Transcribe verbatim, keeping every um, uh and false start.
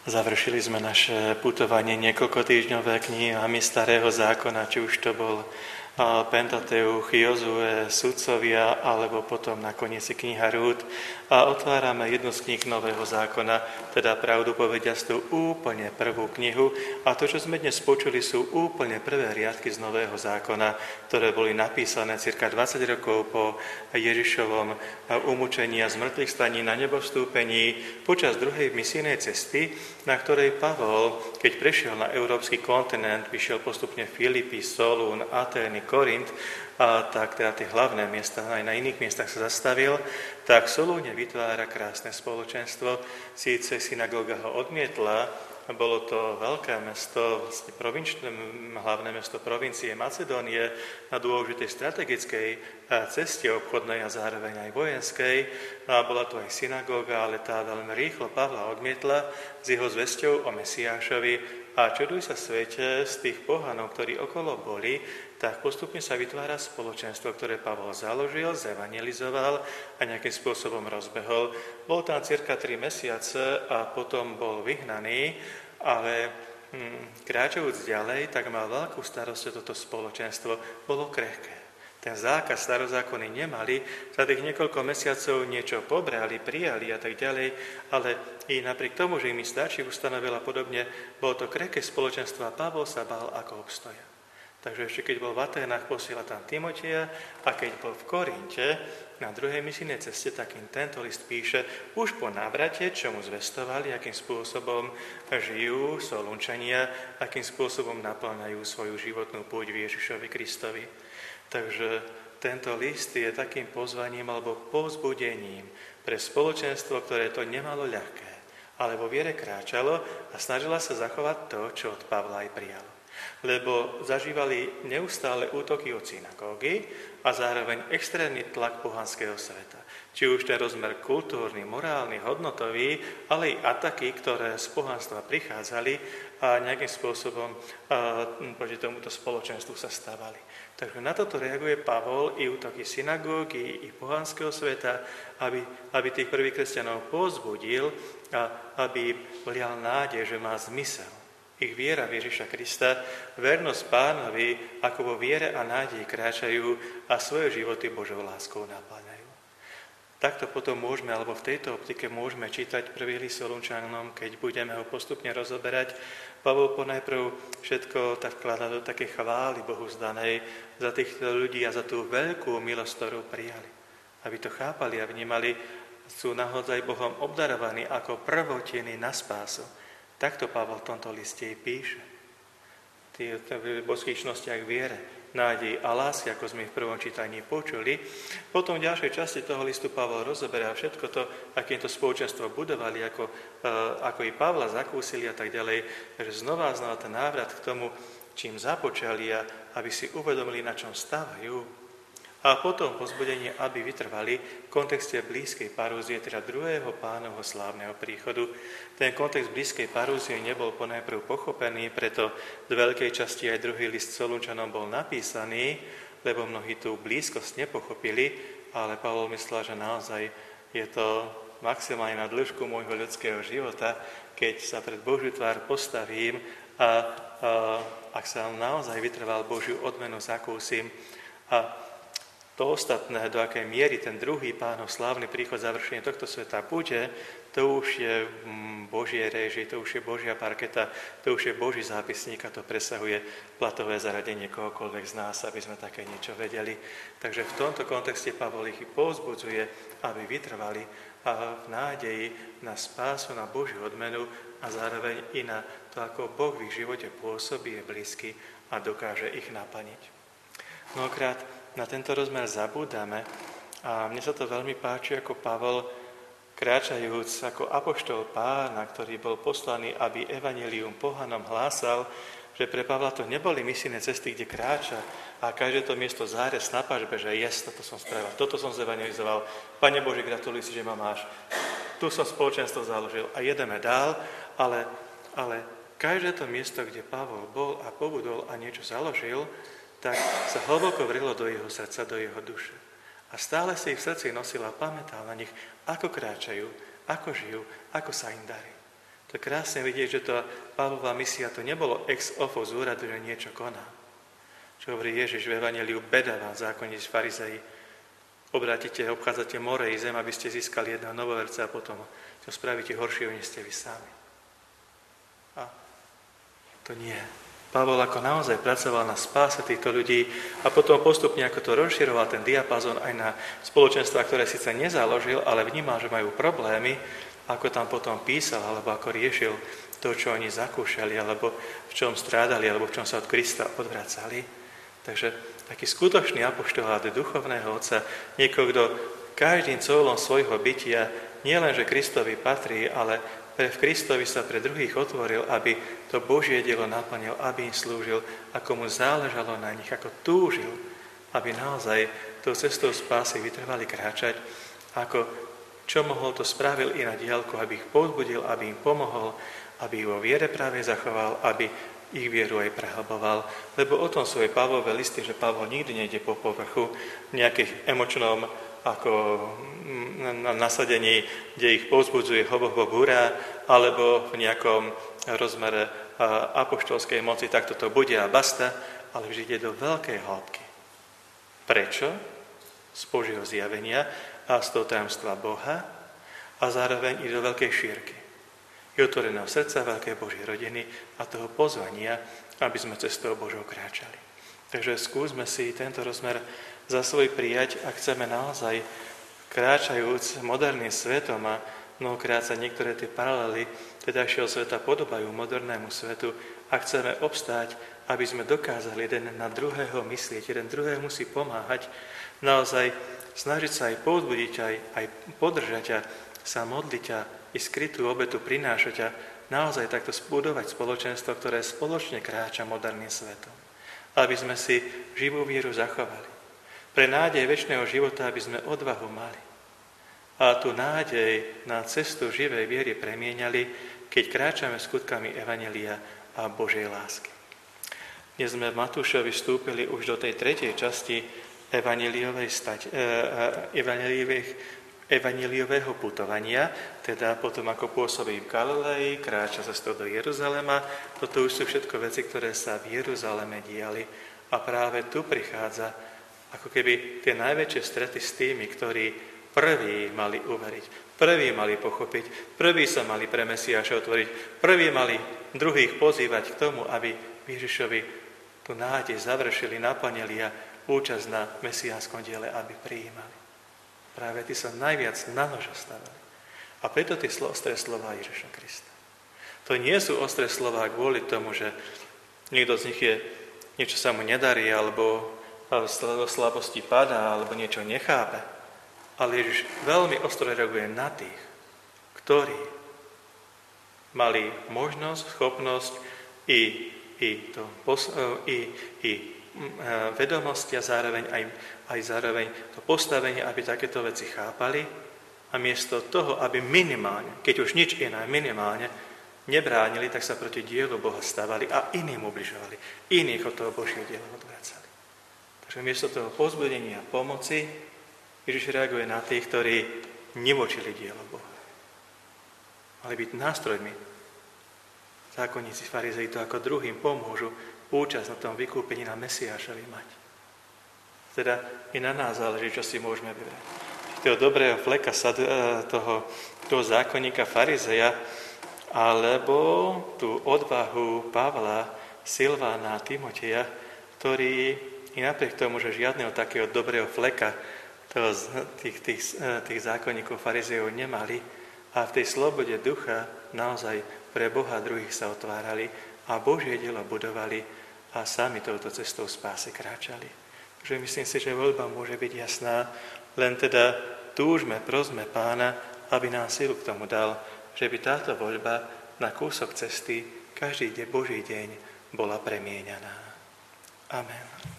Završili sme naše putovanie niekoľko týždňové knihami Starého zákona, či už to bol Pentateuch, Jozue, Sudcovia, alebo potom nakoniec si kniha Rút. A otvárame jednu z kníh Nového zákona, teda pravdu povediac tú úplne prvú knihu. A to, čo sme dnes počuli, sú úplne prvé riadky z Nového zákona, ktoré boli napísané cirka dvadsať rokov po Ježišovom umúčení a zmrtvých staní na nebovstúpení počas druhej misijnej cesty, na ktorej Pavol, keď prešiel na európsky kontinent, vyšiel postupne Filipy, Solún, Atény, Korint, a tak teda tie hlavné miesta, aj na iných miestach sa zastavil, tak v Solúne vytvára krásne spoločenstvo. Síce synagóga ho odmietla, bolo to veľké mesto, vlastne provinčné, hlavné mesto provincie Macedónie na dôležitej strategickej ceste obchodnej a zároveň aj vojenskej. No a bola to aj synagóga, ale tá veľmi rýchlo Pavla odmietla s jeho zvesťou o Mesiášovi. A čuduj sa svete, z tých pohanov, ktorí okolo boli, tak postupne sa vytvára spoločenstvo, ktoré Pavol založil, zevangelizoval a nejakým spôsobom rozbehol. Bol tam cirka tri mesiace a potom bol vyhnaný, ale hm, kráčajúc ďalej, tak mal veľkú starosť o toto spoločenstvo. Bolo krehké. Ten zákaz starozákony nemali, za tých niekoľko mesiacov niečo pobrali, prijali a tak ďalej, ale i napriek tomu, že im stačí ustanovila podobne, bolo to krehké spoločenstvo a Pavol sa bál, ako obstoja. Takže ešte keď bol v Aténach, posiela tam Timoteja a keď bol v Korinte na druhej misijnej ceste, tak im tento list píše už po návrate, čo mu zvestovali, akým spôsobom žijú Solunčania, akým spôsobom naplňajú svoju životnú púť v Ježišovi Kristovi. Takže tento list je takým pozvaním alebo povzbudením pre spoločenstvo, ktoré to nemalo ľahké, ale vo viere kráčalo a snažila sa zachovať to, čo od Pavla aj prijalo. Lebo zažívali neustále útoky od synagógy a zároveň extrémny tlak pohanského sveta. Či už ten rozmer kultúrny, morálny, hodnotový, ale aj ataky, ktoré z pohanstva prichádzali a nejakým spôsobom proti tomuto spoločenstvu sa stávali. Takže na toto reaguje Pavol i útoky synagógy, i pohanského sveta, aby, aby tých prvých kresťanov povzbudil a aby vlial nádej, že má zmysel ich viera v Ježiša Krista, vernosť Pánovi, ako vo viere a nádeji kráčajú a svoje životy Božou láskou napĺňajú. Takto potom môžeme, alebo v tejto optike môžeme čítať prvý list Solunčanom, keď budeme ho postupne rozoberať. Pavol ponajprv všetko tak vkladá do takej chvály Bohu zdanej za týchto ľudí a za tú veľkú milosť, ktorú prijali. Aby to chápali a vnímali, sú naozaj Bohom obdarovaní ako prvotiny na spásu. Takto Pavol v tomto liste i píše. V božských čnostiach viere, nádej a lásky, ako sme v prvom čítaní počuli. Potom v ďalšej časti toho listu Pavol rozoberá všetko to, akým to spoločenstvo budovali, ako, ako i Pavla zakúsili a tak ďalej. Takže znova a znova ten návrat k tomu, čím započali a aby si uvedomili, na čom stávajú. A potom pozbudenie, aby vytrvali v kontexte blízkej parúzie, teda druhého Pánovho slávneho príchodu. Ten kontext blízkej parúzie nebol ponajprv pochopený, preto z veľkej časti aj druhý list Solunčanom bol napísaný, lebo mnohí tú blízkosť nepochopili, ale Pavol myslel, že naozaj je to maximálne na dĺžku môjho ľudského života, keď sa pred Božiu tvár postavím a, a ak sa naozaj vytrval Božiu odmenu zakúsim a to ostatné, do akej miery ten druhý Pánov slávny príchod, završenie tohto sveta bude, to už je Božie réži, to už je Božia parketa, to už je Boží zápisník a to presahuje platové zaradenie kohokoľvek z nás, aby sme také niečo vedeli. Takže v tomto kontexte Pavol ich povzbudzuje, aby vytrvali a v nádeji na spásu, na Božiu odmenu a zároveň i na to, ako Boh v ich živote pôsobí, je blízky a dokáže ich naplniť. Mnohokrát na tento rozmer zabúdame a mne sa to veľmi páči, ako Pavol, kráčajúc ako apoštol Pána, ktorý bol poslaný, aby evanjelium pohanom hlásal, že pre Pavla to neboli misijné cesty, kde kráča a každé to miesto zárez na pažbe, že jes, toto som spravil, toto som zevangelizoval, Pane Bože, gratuluj si, že ma máš, tu som spoločenstvo založil a jedeme dál, ale, ale každé to miesto, kde Pavol bol a pobudol a niečo založil, tak sa hlboko vrilo do jeho srdca, do jeho duše. A stále si ich v srdci nosil a pamätal na nich, ako kráčajú, ako žijú, ako sa im darí. To je krásne vidieť, že to Pavlova misia to nebolo ex ofo z úradu, že niečo koná. Čo hovorí Ježiš v Evanjeliu, beda vám, zákonníci farizeji, obrátite, obchádzate more i zem, aby ste získali jedného novoverca a potom to spravíte horšie, než ste vy sami. A to nie. Pavol ako naozaj pracoval na spáse týchto ľudí a potom postupne ako to rozširoval ten diapazon aj na spoločenstva, ktoré síce nezaložil, ale vnímal, že majú problémy, ako tam potom písal, alebo ako riešil to, čo oni zakúšali, alebo v čom strádali, alebo v čom sa od Krista odvracali. Takže taký skutočný apoštolát duchovného otca, niekoho, kto každým coulom svojho bytia nielenže Kristovi patrí, ale pre v Kristovi sa pre druhých otvoril, aby to Božie dielo naplnil, aby im slúžil, ako mu záležalo na nich, ako túžil, aby naozaj tou cestou spásy vytrvali kráčať, ako čo mohol, to spravil i na diaľku, aby ich povzbudil, aby im pomohol, aby ich vo viere práve zachoval, aby ich vieru aj prehlboval. Lebo o tom sú aj Pavlové listy, že Pavol nikdy nejde po povrchu v nejakých emočnom ako na nasadení, kde ich povzbudzuje hobo, hobo, hurá, alebo v nejakom rozmere apoštolskej moci, tak toto bude a basta, ale vždy ide do veľkej hĺbky. Prečo? Z Božieho zjavenia a z toho tajomstva Boha a zároveň i do veľkej šírky. Je otvoreného srdca veľkej Božej rodiny a toho pozvania, aby sme cestou Božou kráčali. Takže skúsme si tento rozmer za svoj prijať a chceme naozaj kráčajúc moderným svetom a mnohokrát sa niektoré tie paralely tedajšieho sveta podobajú modernému svetu a chceme obstáť, aby sme dokázali jeden na druhého myslieť, jeden druhému si pomáhať, naozaj snažiť sa aj povzbudiť, aj, aj podržať a sa modliť a i skrytú obetu prinášať a naozaj takto spudovať spoločenstvo, ktoré spoločne kráča moderným svetom. Aby sme si živú vieru zachovali. Pre nádej večného života, aby sme odvahu mali. A tú nádej na cestu živej viery premieňali, keď kráčame skutkami Evanjelia a Božej lásky. Dnes sme v Matúšovi vstúpili už do tej tretej časti evanjeliovej stať, evanjeliových, evanjeliového putovania, teda potom ako pôsobí v Galilei, kráča cestou do Jeruzalema. Toto už sú všetko veci, ktoré sa v Jeruzaleme diali a práve tu prichádza ako keby tie najväčšie strety s tými, ktorí prví mali uveriť, prví mali pochopiť, prví sa mali pre Mesiáša otvoriť, prví mali druhých pozývať k tomu, aby Ježišovi tú nádej završili, naplnili a účasť na mesiánskom diele, aby prijímali. Práve tí sa najviac na nož stavali. A preto tie ostré slová Ježiša Krista. To nie sú ostré slová kvôli tomu, že niekto z nich je, niečo sa mu nedarí, alebo do slabosti padá, alebo niečo nechápe. Ale Ježiš veľmi ostro reaguje na tých, ktorí mali možnosť, schopnosť i, i, to, i, i vedomosti a zároveň aj, aj zároveň to postavenie, aby takéto veci chápali a miesto toho, aby minimálne, keď už nič iné, minimálne nebránili, tak sa proti dielu Boha stavali a iným ubližovali. Iných od toho Božieho diela odvracali. Takže miesto toho povzbudenia a pomoci Ježiš reaguje na tých, ktorí nevočili dielo Boha. Mali byť nástrojmi. Zákonníci farizei to ako druhým pomôžu účasť na tom vykúpení na Mesiášovi mať. Teda i na nás záleží, čo si môžeme vybrať. Toho dobrého fleka toho, toho zákonníka farizeja, alebo tú odvahu Pavla, Silvána a Timoteja, ktorí i napriek tomu, že žiadneho takého dobrého fleka toho, tých, tých, tých zákonníkov farizejov nemali a v tej slobode ducha naozaj pre Boha druhých sa otvárali a Božie dielo budovali a sami touto cestou spásy kráčali. Takže myslím si, že voľba môže byť jasná, len teda túžme, prosme Pána, aby nám silu k tomu dal, že by táto voľba na kúsok cesty každý Boží deň bola premieňaná. Amen.